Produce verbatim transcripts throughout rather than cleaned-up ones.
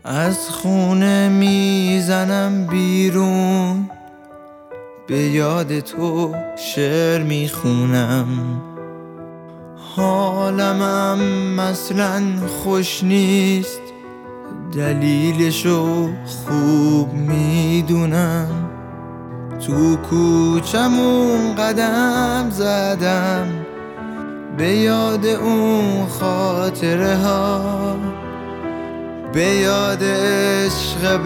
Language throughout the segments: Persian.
از خونه میزنم بیرون، به یاد تو شعر میخونم. حالمم مثلا خوش نیست، دلیلشو خوب میدونم. تو کوچمون قدم زدم، به یاد اون خاطره ها، به یاد عشق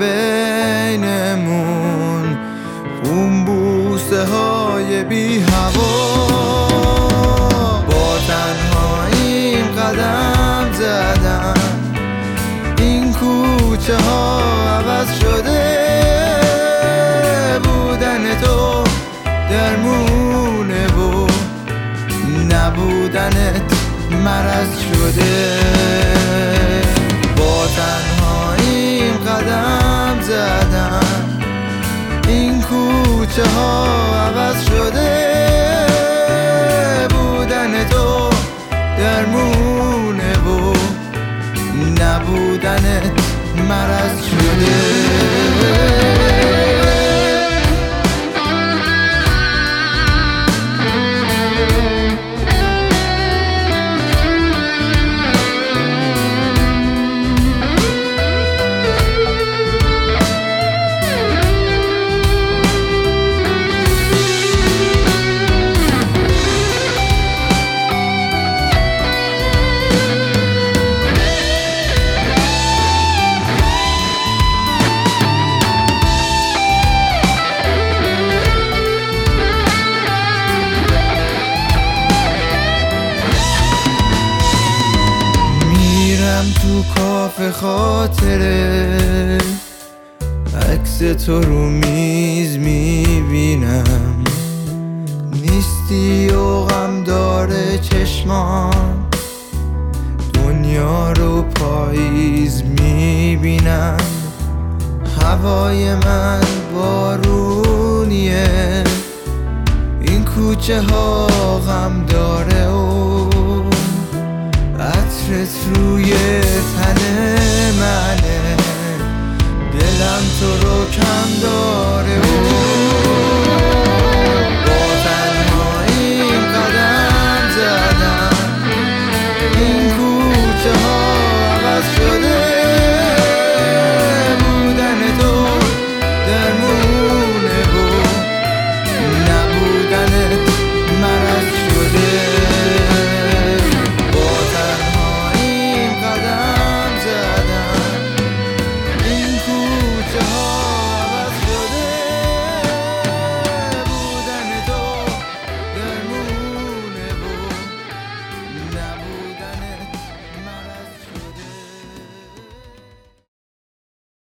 بینمون، اون بوسه های بی هوا. با تنهاییم قدم زدم، این کوچه ها عوض شده، بودن تو درمونه و نبودنت مرض شده. با تنهاییم قدم زدم، این کوچه ها عوض شده، بودن تو درمونه و نبودنت مرض شده. تو کافه خاطره عکس تو رو میز میبینم، نیستی و غم داره چشمان، دنیا رو پاییز میبینم. هوای من بارونیه، این کوچه ها غم داره و عطرت روی تن منه، دلم تو رو کم داره.